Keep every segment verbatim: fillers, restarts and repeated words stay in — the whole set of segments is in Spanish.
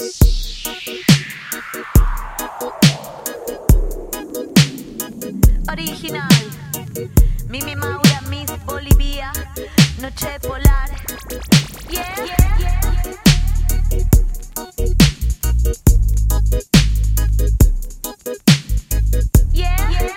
Original, Mimi Maura, Miss Bolivia, Noche Polar. Yeah, yeah, yeah. Yeah, yeah.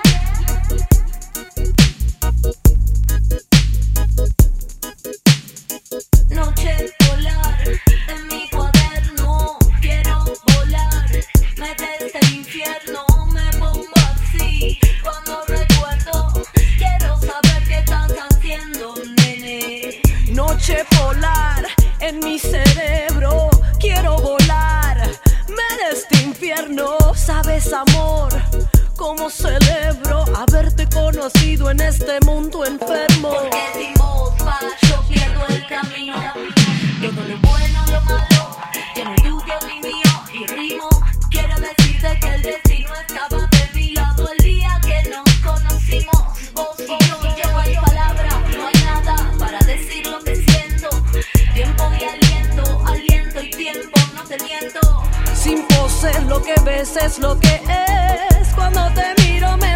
Noche polar, en mi cuaderno quiero volar. Me desde el infierno, me pongo así cuando recuerdo. Quiero saber qué estás haciendo, nene. Noche polar, en mi cerebro quiero volar. Me de este infierno, sabes amor, cómo celebro haberte conocido en este mundo enfermo. Porque sin vos va, yo pierdo el camino. Todo lo bueno, lo malo, que no es tuyo ni mío. Y rimo, quiero decirte que el destino estaba de mi lado el día que nos conocimos. Vos y yo, ya no hay palabra, no hay nada para decir lo que siento. Tiempo y aliento, aliento y tiempo, no te miento. Sin poses lo que ves es lo que es. Cuando te miro me